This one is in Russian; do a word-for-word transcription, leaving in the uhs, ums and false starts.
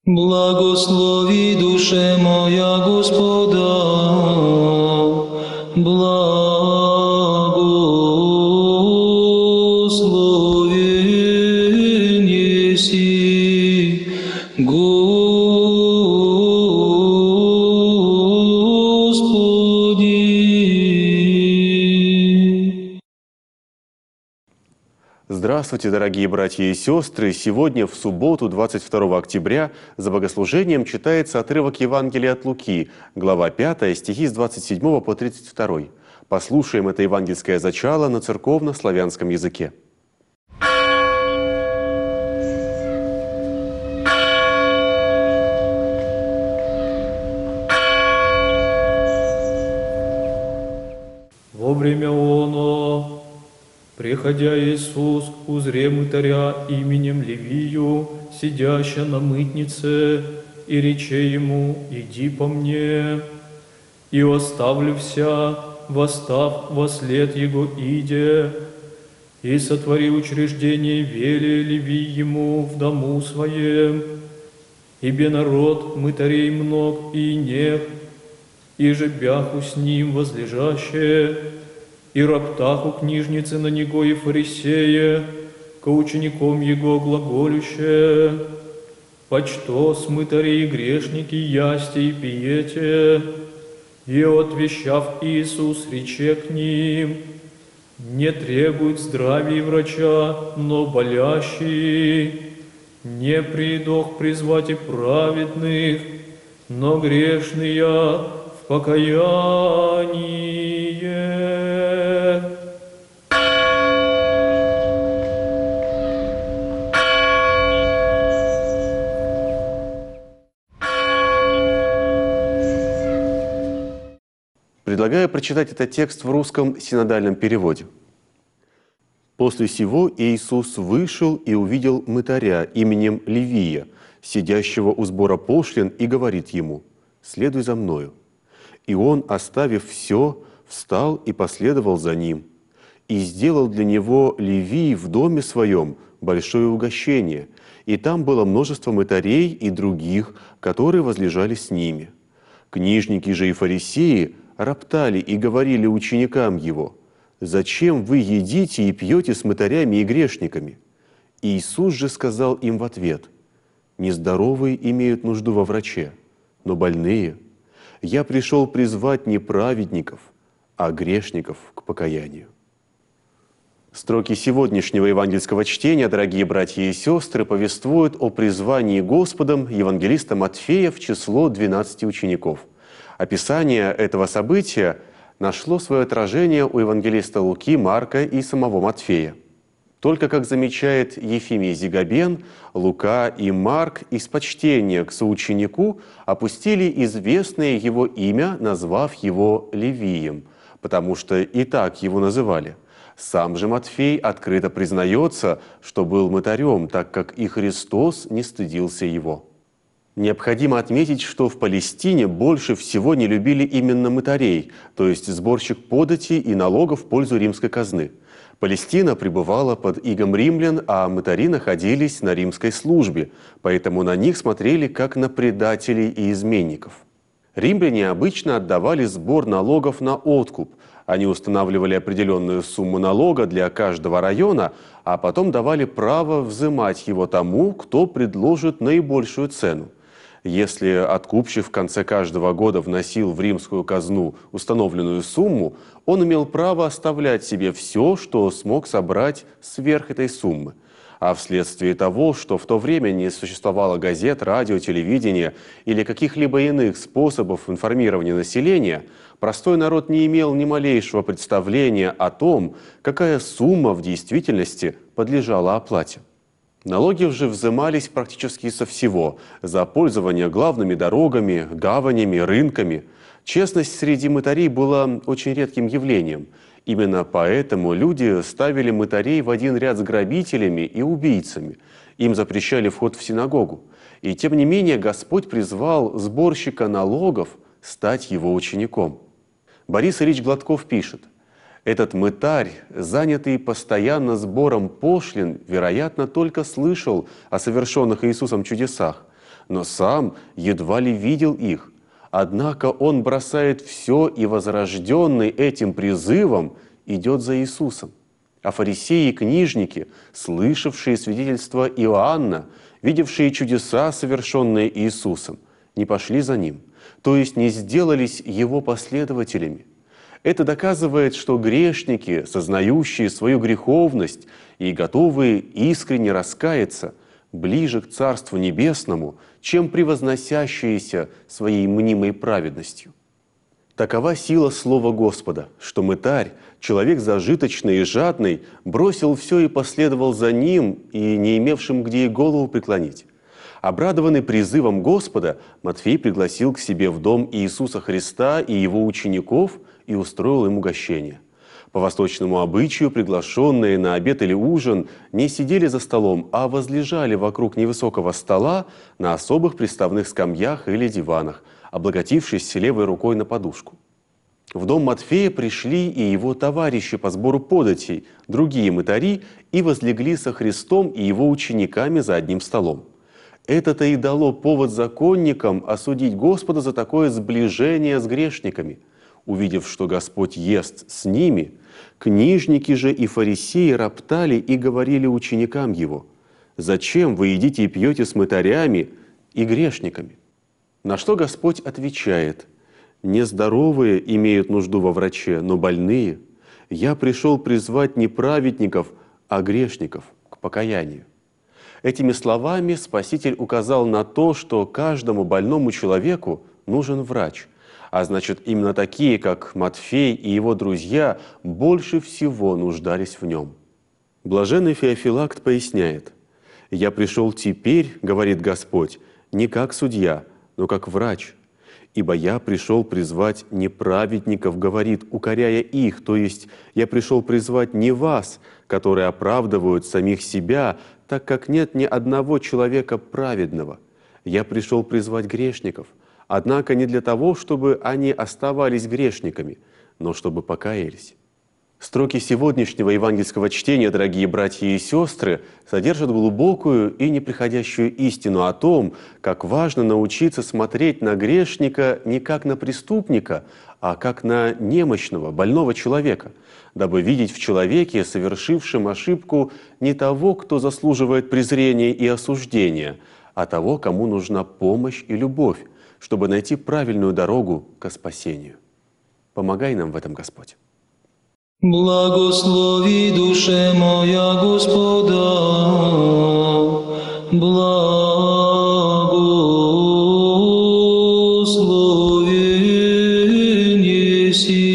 Благослови, душе моя, Господа, благословен еси, Господи. Здравствуйте, дорогие братья и сестры! Сегодня, в субботу, двадцать второго октября, за богослужением читается отрывок Евангелия от Луки, глава пятая, стихи с двадцать седьмого по тридцать второй. Послушаем это евангельское зачало на церковно-славянском языке. Во время оно, приходя Иисус к узре мытаря именем Левию, сидяща на мытнице, и рече ему: «Иди по мне». И оставлився, восстав вослед его иде, и сотвори учреждение вели Левий ему в дому своем, ибе народ мытарей мног и нех, и же бяху с ним возлежащее, и роптаху книжницы на него и фарисея, ко учеником его глаголюще: «Почто смытари и грешники ясте и пиете?» И отвещав Иисус, рече к ним: «Не требует здравия врача, но болящий. Не придох призвать и праведных, но грешные в покаяние». Предлагаю прочитать этот текст в русском синодальном переводе. «После сего Иисус вышел и увидел мытаря именем Левия, сидящего у сбора пошлин, и говорит ему: „Следуй за мною“. И он, оставив все, встал и последовал за ним. И сделал для него Левий в доме своем большое угощение, и там было множество мытарей и других, которые возлежали с ними. Книжники же и фарисеи роптали и говорили ученикам его: „Зачем вы едите и пьете с мытарями и грешниками?“ Иисус же сказал им в ответ: „Нездоровые имеют нужду во враче, но больные. Я пришел призвать не праведников, а грешников к покаянию». Строки сегодняшнего евангельского чтения, дорогие братья и сестры, повествуют о призвании Господом евангелиста Матфея в число двенадцати учеников. Описание этого события нашло свое отражение у евангелиста Луки, Марка и самого Матфея. Только, как замечает Ефимий Зигабен, Лука и Марк из почтения к соученику опустили известное его имя, назвав его Левием, потому что и так его называли. Сам же Матфей открыто признается, что был мытарем, так как и Христос не стыдился его. Необходимо отметить, что в Палестине больше всего не любили именно мытарей, то есть сборщик подати и налогов в пользу римской казны. Палестина пребывала под игом римлян, а мытари находились на римской службе, поэтому на них смотрели как на предателей и изменников. Римляне обычно отдавали сбор налогов на откуп. Они устанавливали определенную сумму налога для каждого района, а потом давали право взимать его тому, кто предложит наибольшую цену. Если откупщик в конце каждого года вносил в римскую казну установленную сумму, он имел право оставлять себе все, что смог собрать сверх этой суммы. А вследствие того, что в то время не существовало газет, радио, телевидения или каких-либо иных способов информирования населения, простой народ не имел ни малейшего представления о том, какая сумма в действительности подлежала оплате. Налоги же взимались практически со всего – за пользование главными дорогами, гаванями, рынками. Честность среди мытарей была очень редким явлением. Именно поэтому люди ставили мытарей в один ряд с грабителями и убийцами. Им запрещали вход в синагогу. И тем не менее Господь призвал сборщика налогов стать его учеником. Борис Ильич Гладков пишет: Этот мытарь, занятый постоянно сбором пошлин, вероятно, только слышал о совершенных Иисусом чудесах. но сам едва ли видел их. Однако он бросает все и, возрожденный этим призывом, идет за Иисусом. А фарисеи и книжники, слышавшие свидетельство Иоанна, видевшие чудеса, совершенные Иисусом, не пошли за ним, то есть не сделались его последователями. Это доказывает, что грешники, сознающие свою греховность и готовые искренне раскаяться, ближе к Царству Небесному, чем превозносящиеся своей мнимой праведностью. Такова сила слова Господа, что мытарь, человек зажиточный и жадный, бросил все и последовал за ним, и не имевшим где и голову преклонить. Обрадованный призывом Господа, Матфей пригласил к себе в дом Иисуса Христа и его учеников и устроил им угощение. По восточному обычаю приглашенные на обед или ужин не сидели за столом, а возлежали вокруг невысокого стола на особых приставных скамьях или диванах, облокотившись левой рукой на подушку. В дом Матфея пришли и его товарищи по сбору податей, другие мытари, и возлегли со Христом и его учениками за одним столом. Это-то и дало повод законникам осудить Господа за такое сближение с грешниками. Увидев, что Господь ест с ними, книжники же и фарисеи роптали и говорили ученикам Его: «Зачем вы едите и пьете с мытарями и грешниками?» На что Господь отвечает: «Нездоровые имеют нужду во враче, но больные. Я пришел призвать не праведников, а грешников к покаянию». Этими словами Спаситель указал на то, что каждому больному человеку нужен врач, а значит, именно такие, как Матфей и его друзья, больше всего нуждались в нем. Блаженный Феофилакт поясняет: «Я пришел теперь, — говорит Господь, — не как судья, но как врач. Ибо я пришел призвать не праведников, — говорит, укоряя их, то есть я пришел призвать не вас, которые оправдывают самих себя, так как нет ни одного человека праведного. Я пришел призвать грешников, однако не для того, чтобы они оставались грешниками, но чтобы покаялись». Строки сегодняшнего евангельского чтения, дорогие братья и сестры, содержат глубокую и неприходящую истину о том, как важно научиться смотреть на грешника не как на преступника, а как на немощного, больного человека, дабы видеть в человеке, совершившем ошибку, не того, кто заслуживает презрения и осуждения, а того, кому нужна помощь и любовь, чтобы найти правильную дорогу ко спасению. Помогай нам в этом, Господь. Благослови, душе моя, Господа, благословен еси.